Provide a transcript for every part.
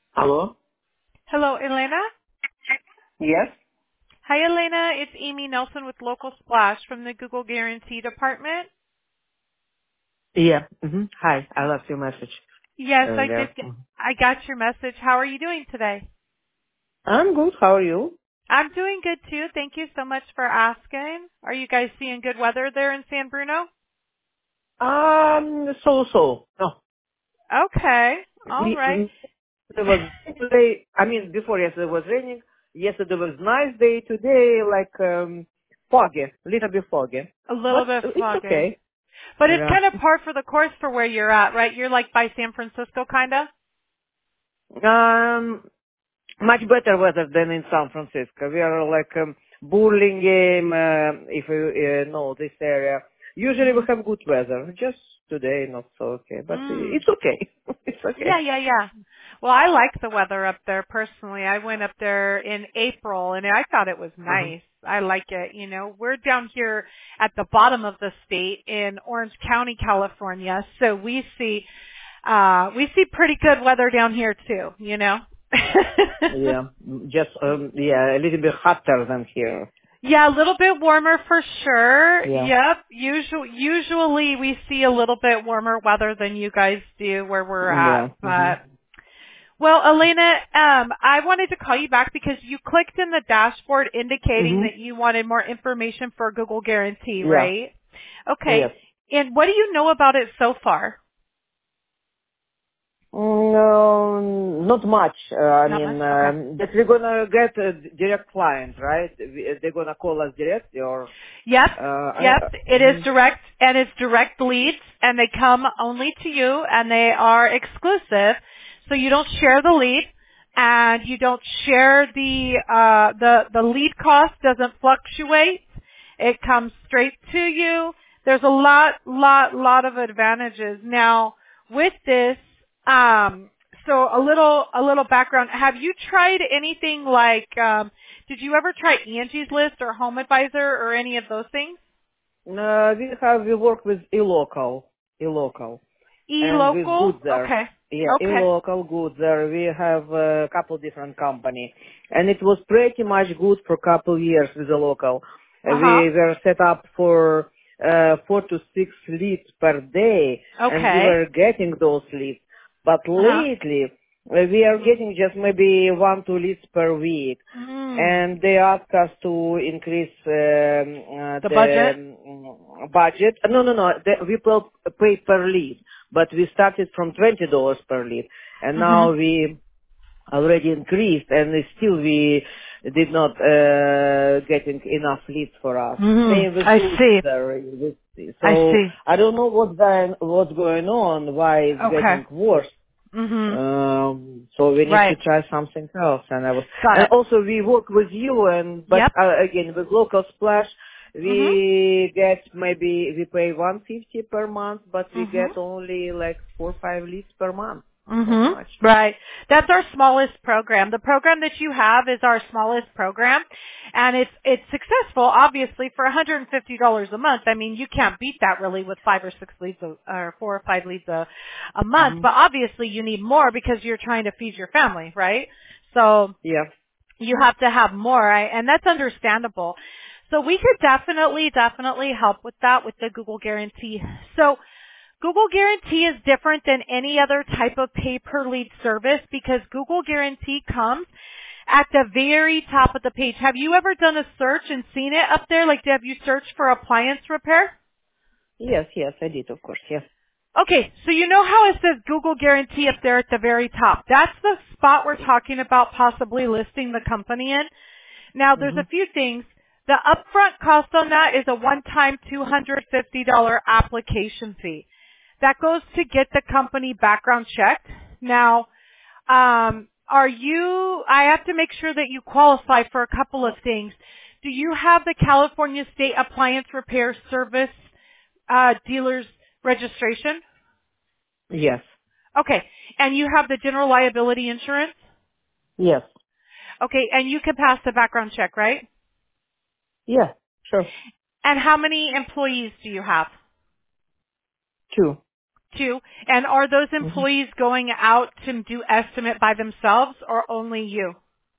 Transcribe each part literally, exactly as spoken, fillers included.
Hello? Hello, Elena. Yes? Hi, Elena. It's Amy Nelson with Local Splash from the Google Guarantee Department. Yeah. hmm Hi. I left your message Yes, I did. earlier. Get, Mhm. I got your message. How are you doing today? I'm good. How are you? I'm doing good too. Thank you so much for asking. Are you guys seeing good weather there in San Bruno? Um, so so. No. Okay. All We, right. we- there was today, I mean, before yesterday was raining. Yesterday was nice day. Today, like, um, foggy. Little bit foggy. A little But bit it's foggy. okay. But it's Yeah. kind of par for the course for where you're at, right? You're like by San Francisco, kind of? Um, much better weather than in San Francisco. We are like um, Burlingame, uh, if you uh, know this area. Usually we Mm-hmm. have good weather. Just today not so okay, but uh, Mm. it's okay. it's Yeah, okay. yeah, yeah. Well, I like the weather up there personally. I went up there in April and I thought it was Uh-huh. nice. I like it. You know, we're down here at the bottom of the state in Orange County, California. So we see, uh, we see pretty good weather down here too, you know? Yeah, just um, yeah, a little bit hotter than here. Yeah, a little bit warmer for sure. Yeah. Yep. Usual, usually we see a little bit warmer weather than you guys do where we're Yeah. at, hmm but well, Elena, um, I wanted to call you back because you clicked in the dashboard indicating hmm that you wanted more information for Google Guarantee, Yeah. right? Okay. Yes. And what do you know about it so far? No, not much. Uh, I Not much? mean, Okay. um, that we're gonna get a direct client, right? We- They're gonna call us direct, or Yep. uh, I, Yep. uh, It is mhm. direct and it's direct leads and they come only to you and they are exclusive. So you don't share the lead and you don't share the, uh, the, the lead cost doesn't fluctuate. It comes straight to you. There's a lot, lot, lot of advantages. Now with this, um, so a little, a little background. Have you tried anything like, um, did you ever try Angie's List or Home Advisor or any of those things? Uh, we have we work with eLocal, eLocal, and with E-Local? Goodzer. Okay. Yeah, Okay. eLocal, Goodzer. We have a couple different company, and it was pretty much good for a couple years with the local. Uh, Uh-huh. we were set up for uh, four to six leads per day, and we Okay. were getting those leads. But Uh-huh. lately, uh, we are Mhm. getting just maybe one, two leads per week. Mm. And they asked us to increase um, uh, The budget? the um, budget. Uh, No, no, no. The, we will pay per lead, but we started from twenty dollars per lead, and now Mhm. we already increased, and still we did not uh, getting enough leads for us. Mhm. Same with I goods see. there. with- I So see. I don't know what's going what's going on, why it's Okay. getting worse. Mhm. Um, so we need to Right. try something else. And I was, Got and it. also we work with you, and but Yep. uh, again with local splash, Mhm. we get maybe we pay one fifty per month, but we Mhm. get only like four or five leads per month. Not Mhm. much. Right. That's our smallest program. The program that you have is our smallest program, and it's it's successful. Obviously, for one hundred fifty dollars a month. I mean, you can't beat that really with five or six leads a, or four or five leads a a month. hmm But obviously, you need more because you're trying to feed your family, right? So Yeah. you have to have more, right? And that's understandable. So we could definitely, definitely help with that with the Google Guarantee. So Google Guarantee is different than any other type of pay-per-lead service because Google Guarantee comes at the very top of the page. Have you ever done a search and seen it up there? Like, have you searched for appliance repair? Yes, yes, I did, of course. Yes. Okay, so you know how it says Google Guarantee up there at the very top. That's the spot we're talking about possibly listing the company in. Now, there's hmm a few things. The upfront cost on that is a one-time two hundred fifty dollars application fee. That goes to get the company background checked. Now, um, are you, I have to make sure that you qualify for a couple of things. Do you have the California State Appliance Repair Service uh, dealer's registration? Yes. Okay. And you have the general liability insurance? Yes. Okay. And you can pass the background check, right? Yeah. Sure. And how many employees do you have? Two. Two. And are those hmm employees going out to do estimate by themselves or only you?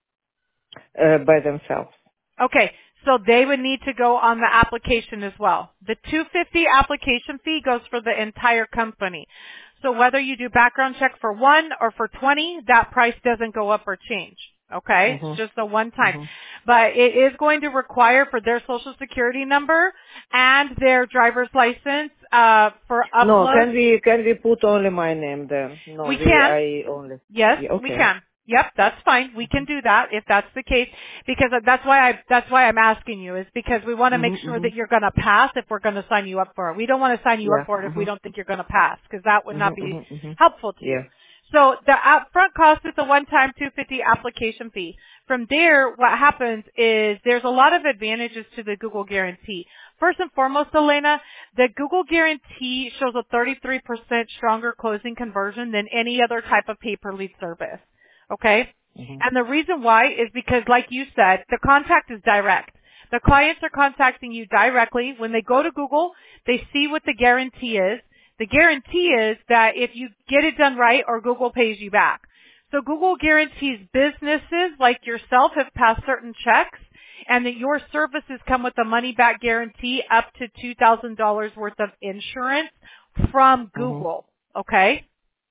Uh, by themselves. Okay, so they would need to go on the application as well. The two hundred fifty dollars application fee goes for the entire company. So whether you do background check for one or for twenty, that price doesn't go up or change. Okay, it's hmm just a one time. hmm But it is going to require for their social security number and their driver's license uh, for No, upload. can we can we put only my name then? No, We we can. I only. Yes, Yeah, we okay. can. Yep, that's fine. We can do that if that's the case, because that's why I that's why I'm asking you, is because we want to make Mhm. sure Mhm. that you're going to pass if we're going to sign you up for it. We don't want to sign you up Yeah. for it if we Mhm. don't think you're going to pass, because that would not Mhm. be Mhm. Mhm. helpful to you. Yeah. So the upfront cost is a one-time two hundred fifty dollars application fee. From there, what happens is there's a lot of advantages to the Google Guarantee. First and foremost, Elena, the Google Guarantee shows a thirty-three percent stronger closing conversion than any other type of pay-per-lead service. Okay? Mhm. And the reason why is because, like you said, the contact is direct. The clients are contacting you directly. When they go to Google, they see what the guarantee is. The guarantee is that if you get it done right, or Google pays you back. So Google guarantees businesses like yourself have passed certain checks, and that your services come with a money back guarantee up to two thousand dollars worth of insurance from Mhm. Google. Okay?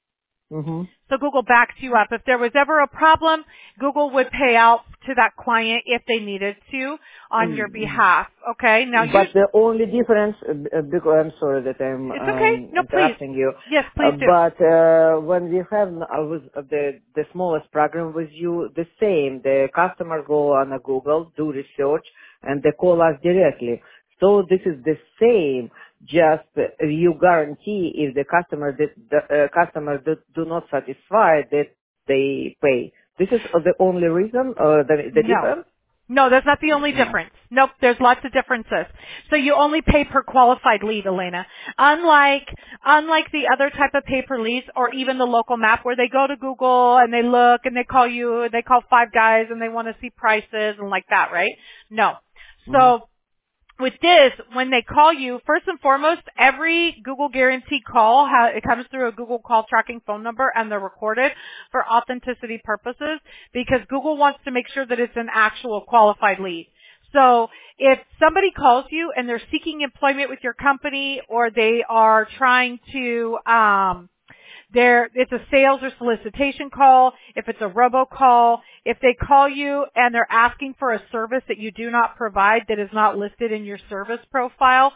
Mhm. So Google backs you up. If there was ever a problem, Google would pay out to that client if they needed to on your Mm, behalf. Okay? Now you, But the only difference, uh, uh, because I'm sorry that I'm it's okay. um, No, please. interrupting you, Yes, uh, please do. but uh, when we have uh, with uh, the the smallest program with you, the same. The customer go on a Google, do research, and they call us directly. So this is the same. Just uh, you guarantee if the customer the, the uh, customer do, do not satisfy that they pay. This is uh, the only reason, uh, the the No. difference. No, that's not the only No. difference. Nope, there's lots of differences. So you only pay per qualified lead, Elena. Unlike, unlike the other type of pay per leads, or even the local map where they go to Google and they look and they call you, they call five guys and they want to see prices and like that, right? No. Mhm. So with this, when they call you, first and foremost, every Google Guarantee call, ha- it comes through a Google call tracking phone number, and they're recorded for authenticity purposes, because Google wants to make sure that it's an actual qualified lead. So if somebody calls you and they're seeking employment with your company, or they are trying to, um, there, it's a sales or solicitation call, if it's a robocall, if they call you and they're asking for a service that you do not provide, that is not listed in your service profile,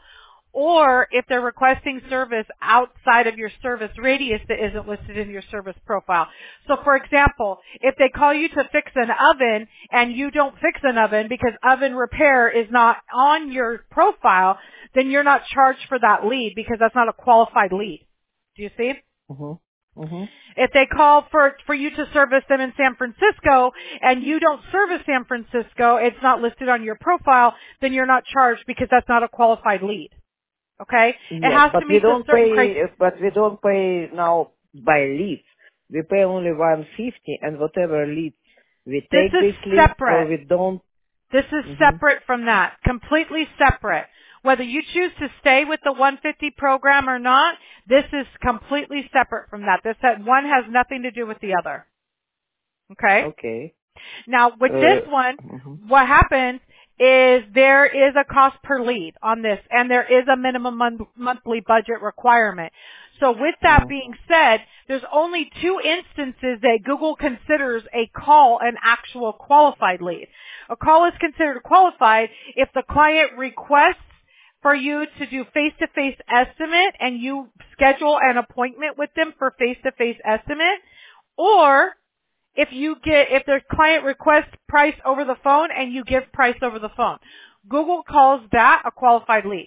or if they're requesting service outside of your service radius that isn't listed in your service profile. So for example, if they call you to fix an oven and you don't fix an oven because oven repair is not on your profile, then you're not charged for that lead, because that's not a qualified lead. Do you see? Mhm. Mhm. If they call for, for you to service them in San Francisco and you don't service San Francisco, it's not listed on your profile, then you're not charged, because that's not a qualified lead. Okay? It Yes, has to but we meet the don't certain criteria. pay. But we don't pay now by leads. We pay only one fifty, and whatever leads we This take is this lead or separate. we don't. This is Mhm. separate from that. Completely separate. Whether you choose to stay with the one fifty program or not, this is completely separate from that. This one has nothing to do with the other. Okay? Okay. Now, with this Uh. one, Mhm. what happens is there is a cost per lead on this, and there is a minimum mon- monthly budget requirement. So with that Mhm. being said, there's only two instances that Google considers a call an actual qualified lead. A call is considered qualified if the client requests for you to do face-to-face estimate and you schedule an appointment with them for face-to-face estimate, or if you get, if the client requests price over the phone and you give price over the phone. Google calls that a qualified lead.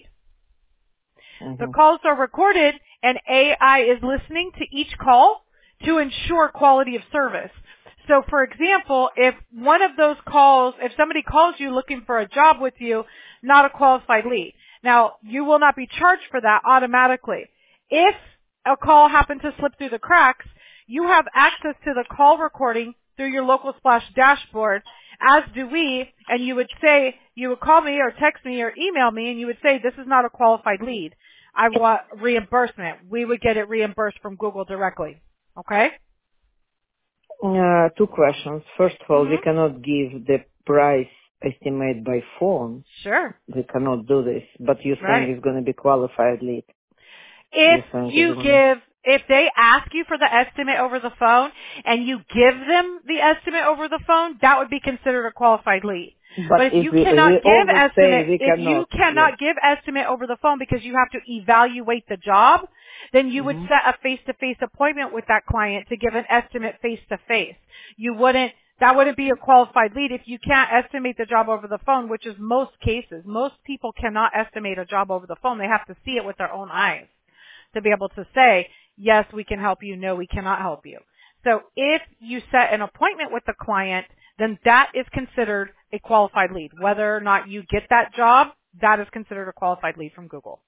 The Mhm. calls are recorded and A I is listening to each call to ensure quality of service. So for example, if one of those calls, if somebody calls you looking for a job with you, not a qualified lead. Now, you will not be charged for that automatically. If a call happened to slip through the cracks, you have access to the call recording through your local Splash dashboard, as do we, and you would say, you would call me or text me or email me and you would say, this is not a qualified lead. I want reimbursement. We would get it reimbursed from Google directly. Okay? Uh, two questions. First of all, we Mm-hmm. cannot give the price estimate by phone. Sure. We cannot do this. But you're saying Right. it's going to be qualified lead. If You're saying it's you going to... give, if they ask you for the estimate over the phone and you give them the estimate over the phone, that would be considered a qualified lead. But But if if you we, we cannot give always say estimate, we if you cannot, yes. cannot give estimate over the phone because you have to evaluate the job, then you would Mm-hmm. set a face-to-face appointment with that client to give an estimate face-to-face. You wouldn't, that wouldn't be a qualified lead if you can't estimate the job over the phone, which is most cases. Most people cannot estimate a job over the phone. They have to see it with their own eyes to be able to say, yes, we can help you, no, we cannot help you. So if you set an appointment with the client, then that is considered a qualified lead. Whether or not you get that job, that is considered a qualified lead from Google.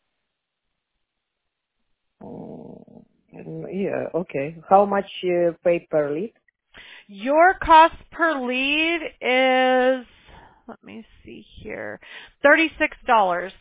Mm, yeah, okay. How much uh, pay per lead? Your cost per lead is, let me see here, thirty-six dollars.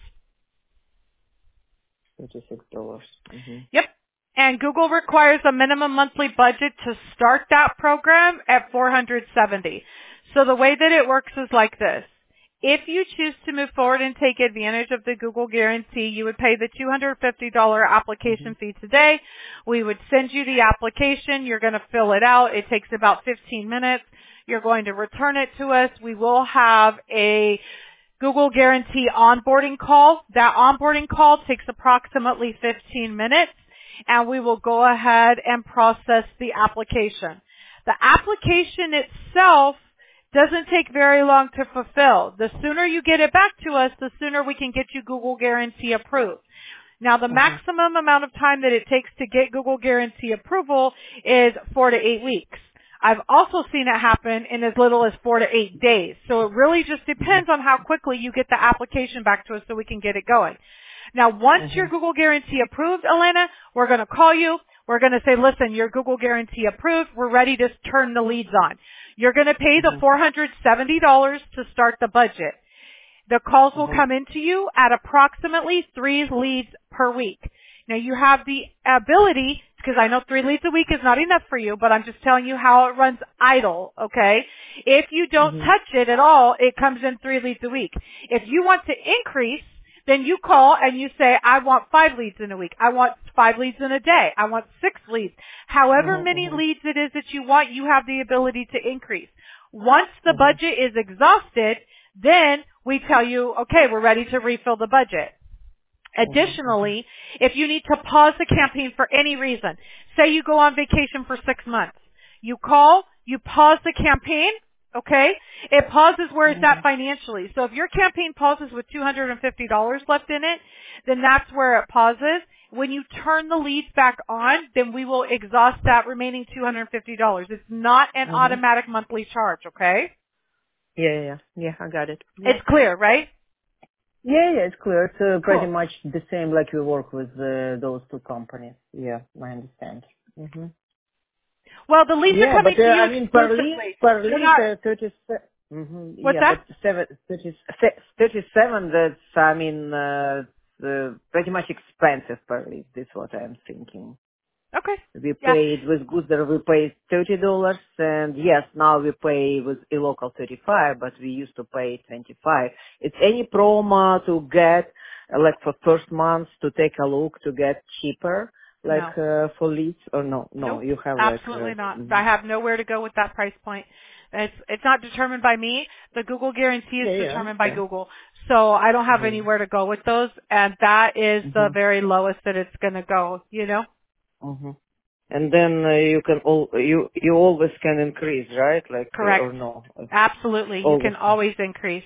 thirty-six dollars. Mm-hmm. Yep. And Google requires a minimum monthly budget to start that program at four hundred seventy dollars. So the way that it works is like this. If you choose to move forward and take advantage of the Google Guarantee, you would pay the two hundred fifty dollars application Mm-hmm. fee today. We would send you the application. You're going to fill it out. It takes about fifteen minutes. You're going to return it to us. We will have a Google Guarantee onboarding call. That onboarding call takes approximately fifteen minutes, and we will go ahead and process the application. The application itself doesn't take very long to fulfill. The sooner you get it back to us, the sooner we can get you Google Guarantee approved. Now, the Mm-hmm. maximum amount of time that it takes to get Google Guarantee approval is four to eight weeks. I've also seen it happen in as little as four to eight days. So it really just depends on how quickly you get the application back to us so we can get it going. Now, once Mm-hmm. your Google Guarantee approved, Elena, we're going to call you. We're going to say, listen, your Google Guarantee approved. We're ready to turn the leads on. You're going to pay the Mm-hmm. four hundred seventy dollars to start the budget. The calls will Mm-hmm. come into you at approximately three leads per week. Now you have the ability, because I know three leads a week is not enough for you, but I'm just telling you how it runs idle, okay? If you don't Mm-hmm. touch it at all, it comes in three leads a week. If you want to increase, then you call and you say, I want five leads in a week. I want five leads in a day. I want six leads. However Mm-hmm. many Mm-hmm. leads it is that you want, you have the ability to increase. Once the Mm-hmm. budget is exhausted, then we tell you, okay, we're ready to refill the budget. Mm-hmm. Additionally, if you need to pause the campaign for any reason, say you go on vacation for six months, you call, you pause the campaign, okay? It pauses where it's Mm-hmm. at financially. So if your campaign pauses with two hundred fifty dollars left in it, then that's where it pauses. When you turn the leads back on, then we will exhaust that remaining two hundred fifty dollars. It's not an Mm-hmm. automatic monthly charge, okay? Yeah, yeah, yeah. Yeah, I got it. Yeah. It's clear, right? Yeah, yeah, it's clear. It's uh, pretty Cool. much the same like we work with uh, those two companies. Yeah, I understand. Mm-hmm. Well, the leads are Yeah, but coming uh, to you I mean per lead, exclusively. per They're lead, not, uh, thirty. Mm-hmm. what's Yeah, that? but seven, thirty, thirty-seven. That's I mean uh, uh, pretty much expensive per lead. That's what I'm thinking. Okay. We Yeah. paid with Gooder, we paid thirty dollars, and yes, now we pay with eLocal thirty-five, but we used to pay twenty-five. It's any promo to get, uh, like for first month, to take a look to get cheaper, like No. uh, for leads, or no? No, Nope. you have like. Absolutely Uh, not. I mhm. have nowhere to go with that price point. It's it's not determined by me. The Google guarantee is Yeah, yeah, I determined by understand. Google. So I don't have Mhm. anywhere to go with those, and that is the Mhm. very lowest that it's going to go, you know? Mhm. And then uh, you can all you you always can increase, right? Like uh, Correct. or no? Uh, Absolutely. You Always. can always increase.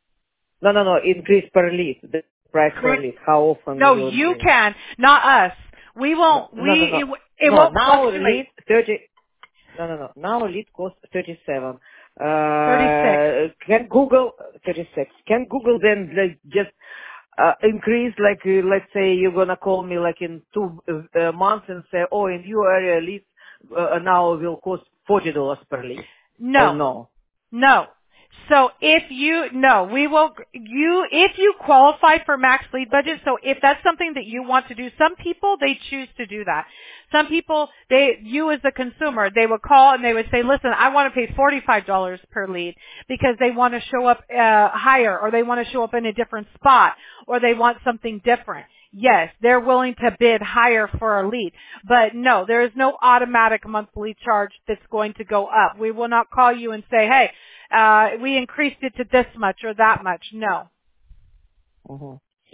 No, no, no. Increase per lead. The price per Correct. lead. How often No, you you increase? can, not us. We No, won't, no, no, we, no. it, it No, won't now fluctuate. lead thirty. No, no, no. Now lead cost thirty-seven. thirty-six. Uh, can Google thirty-six? Can Google then like just uh, increase like uh, let's say you're gonna call me like in two uh, months and say, oh, in your area leads uh, now will cost forty dollars per lead, or No. no? No. So if you, no, we will, you, if you qualify for max lead budget, so if that's something that you want to do, some people, they choose to do that. Some people, they, you as the consumer, they would call and they would say, listen, I want to pay forty-five dollars per lead because they want to show up uh, higher, or they want to show up in a different spot, or they want something different. Yes, they're willing to bid higher for a lead. But no, there is no automatic monthly charge that's going to go up. We will not call you and say, hey, uh, we increased it to this much or that much. No. Mm-hmm.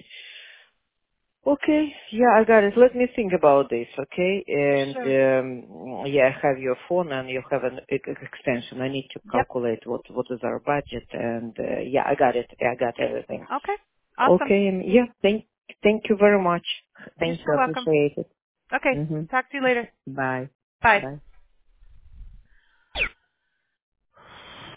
Okay, yeah, I got it. Let me think about this, okay? And Sure. um, yeah, I have your phone and you have an e- e- extension. I need to Yep. calculate what what is our budget, and uh, yeah, I got it. I got everything. Okay. Awesome. Okay, and yeah, thank thank you very much. You're Thank so you, welcome. appreciate it. Okay. Mm-hmm. Talk to you later. Bye. Bye. Bye.